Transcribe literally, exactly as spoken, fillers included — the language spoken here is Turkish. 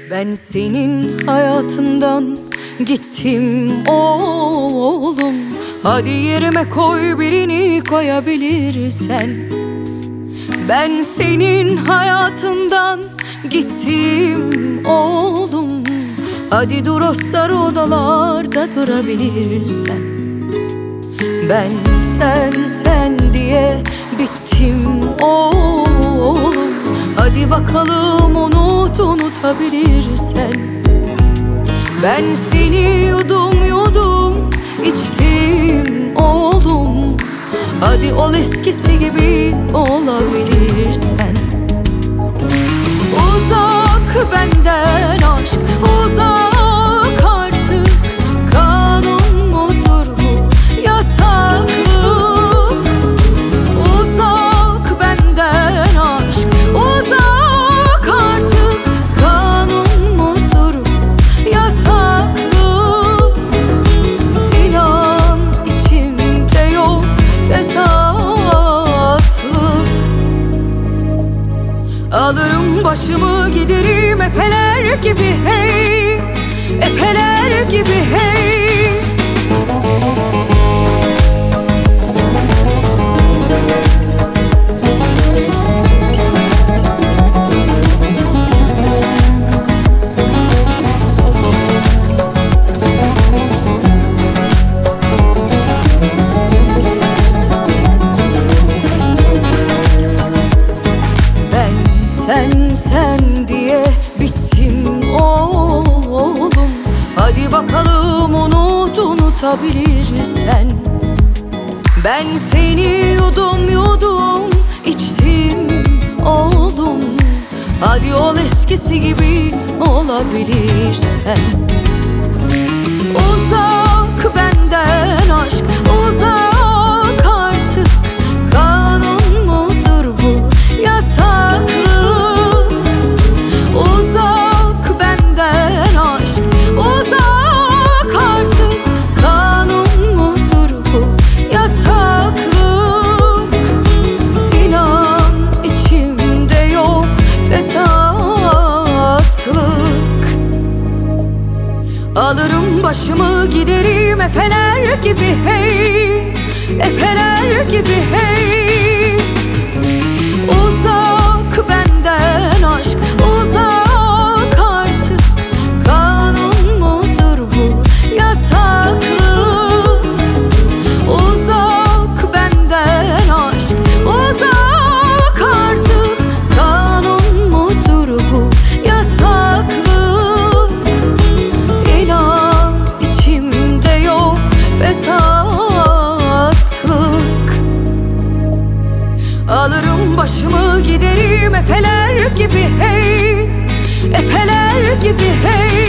Ben senin hayatından gittim oğlum. Hadi yerime koy, birini koyabilirsen. Ben senin hayatından gittim oğlum. Hadi dur o sarı odalarda durabilirsen. Ben sen sen diye bittim oğlum. Hadi bakalım unut unutabilirsen. Ben seni yudum yudum içtim oğlum. Hadi ol eskisi gibi olabilirsen. Uzak benden aşk, uzak artık. Kanun mudur bu, yasaklık? Uzak benden aşk, uzak artık. Kanun mudur bu, yasaklık? İnan içimde yok fesatlık. Alırım başımı giderim efeler gibi hey, efeler gibi hey. Sen sen diye bittim oğlum. Hadi bakalım unut unutabilirsen. Ben seni yudum yudum içtim oğlum. Hadi ol eskisi gibi olabilirsen. Uzak benden aşk, uzak artık. Kanun mudur bu, yasaklık? Uzak benden aşk, uzak artık. Kanun mudur bu, yasaklık? İnan içimde yok fesatlık. Alırım başımı giderim efeler gibi hey, efeler gibi hey. Uzak benden aşk, uzak artık. Kanun mudur bu, yasaklık? Uzak benden aşk, uzak artık. Kanun mudur bu, yasaklık? İnan içimde yok fesatlık. Alırım başımı giderim efeler gibi hey, efeler gibi hey.